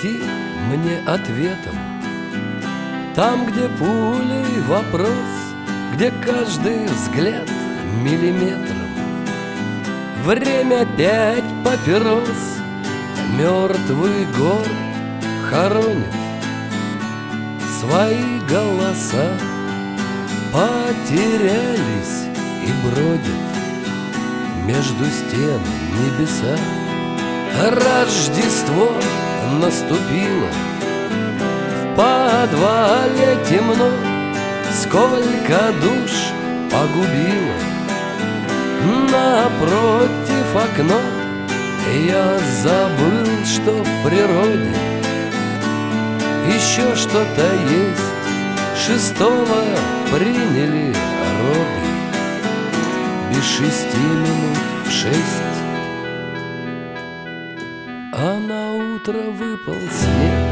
пройти мне ответом там, где пулей вопрос, где каждый взгляд миллиметром. Время 5 папирос, мертвый город хоронит свои голоса, потерялись и бродят между стен небеса. Рождество наступило, в подвале темно, сколько душ погубило. Напротив окно я забыл, что в природе еще что-то есть. 6-го приняли роды, без 6 минут в 6. А на утро выпал снег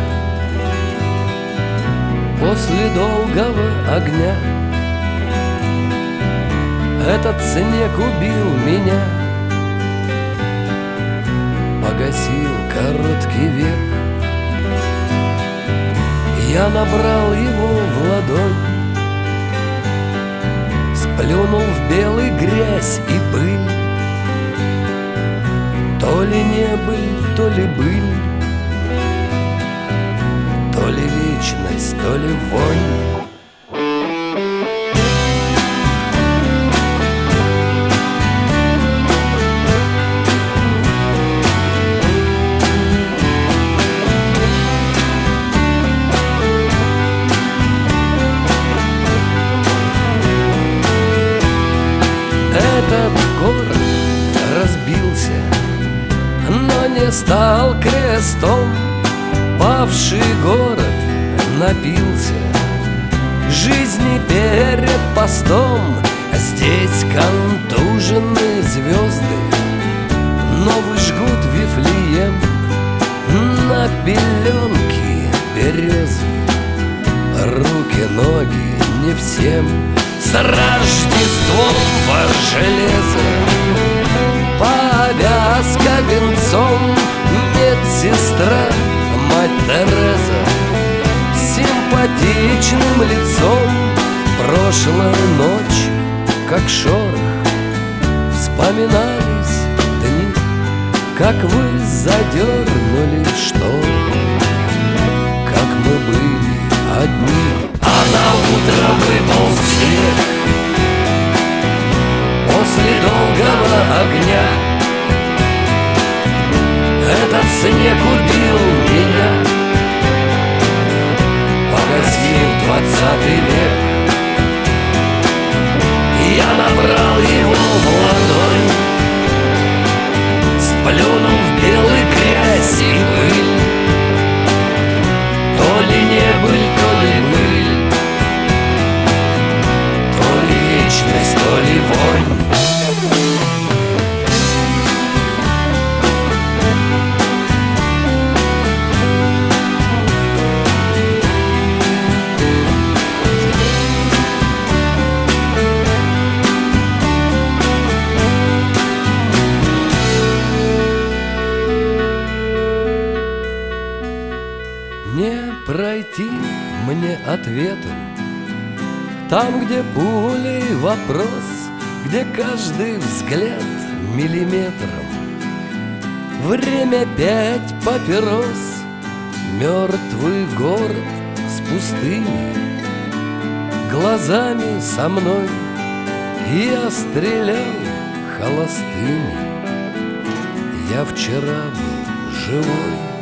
после долгого огня. Этот снег убил меня, погасил короткий век. Я набрал его в ладонь, сплюнул в белый грязь и пыль. То ли не быль, то ли быль, то ли вечность, то ли вонь. Этот город разбился, но не стал крестом. Павший город напился жизни перед постом. Здесь контуженные звезды новый жгут Вифлеем на пеленки березы. Руки, ноги не всем. С Рождеством во железо, повязка венцом, медсестра, мать Тереза, симпатичным лицом. Прошлая ночь, как шорох, вспоминались дни, как вы задернули шторы, как мы были одни. А на утро выпал снег после долгого огня. Этот снег убил меня, погасил 20 век. Я набрал его в ладонь, сплюнул в белый грязь и пыль. То ли не быль, то ли быль, то ли вечность, то ли вонь. Не пройти мне ответом там, где пулей вопрос, где каждый взгляд миллиметром. Время 5 папирос, мертвый город с пустыми глазами со мной. Я стрелял холостыми, я вчера был живой.